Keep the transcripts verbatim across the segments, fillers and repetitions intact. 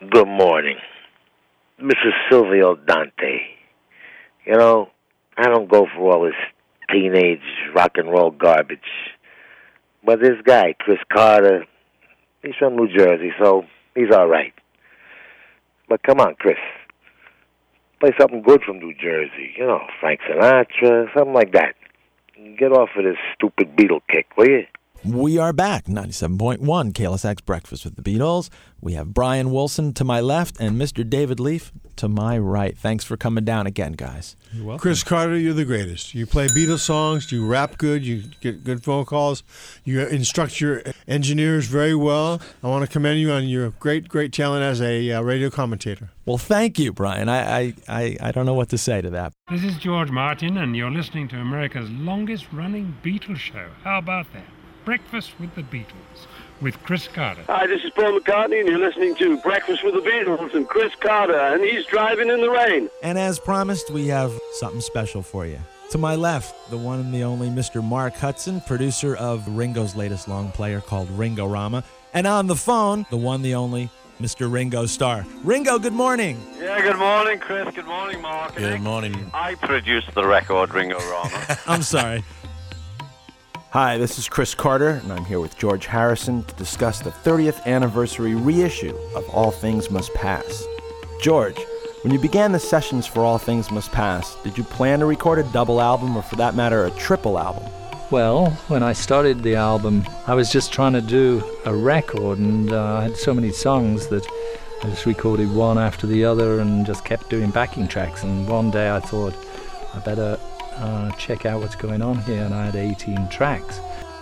Good morning. Missus Silvio Dante. You know, I don't go for all this teenage rock and roll garbage. But this guy, Chris Carter, he's from New Jersey, so he's all right. But come on, Chris. Play something good from New Jersey. You know, Frank Sinatra, something like that. Get off of this stupid Beatle kick, will you? We are back, ninety-seven point one K L S X Breakfast with the Beatles. We have Brian Wilson to my left and Mister David Leaf to my right. Thanks for coming down again, guys. You're welcome. Chris Carter, you're the greatest. You play Beatles songs, you rap good, you get good phone calls, you instruct your engineers very well. I want to commend you on your great, great talent as a uh, radio commentator. Well, thank you, Brian. I, I, I, I don't know what to say to that. This is George Martin, and you're listening to America's longest-running Beatles show. How about that? Breakfast with the Beatles, with Chris Carter. Hi, this is Paul McCartney, and you're listening to Breakfast with the Beatles and Chris Carter, and he's driving in the rain. And as promised, we have something special for you. To my left, the one and the only Mister Mark Hudson, producer of Ringo's latest long player called Ringo-Rama. And on the phone, the one, the only Mister Ringo Starr. Ringo, good morning. Yeah, good morning, Chris. Good morning, Mark. Good morning. I produced the record, Ringo-Rama. I'm sorry. Hi, this is Chris Carter, and I'm here with George Harrison to discuss the thirtieth anniversary reissue of All Things Must Pass. George, when you began the sessions for All Things Must Pass, did you plan to record a double album, or for that matter, a triple album? Well, when I started the album, I was just trying to do a record, and uh, I had so many songs that I just recorded one after the other and just kept doing backing tracks. And one day I thought, I better uh, check out what's going on here, and I had eighteen tracks.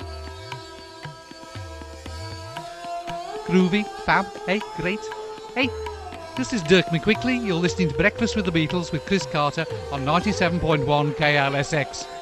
Groovy, fab, hey, great. Hey, this is Dirk McQuickley. You're listening to Breakfast with the Beatles with Chris Carter on ninety-seven point one K L S X.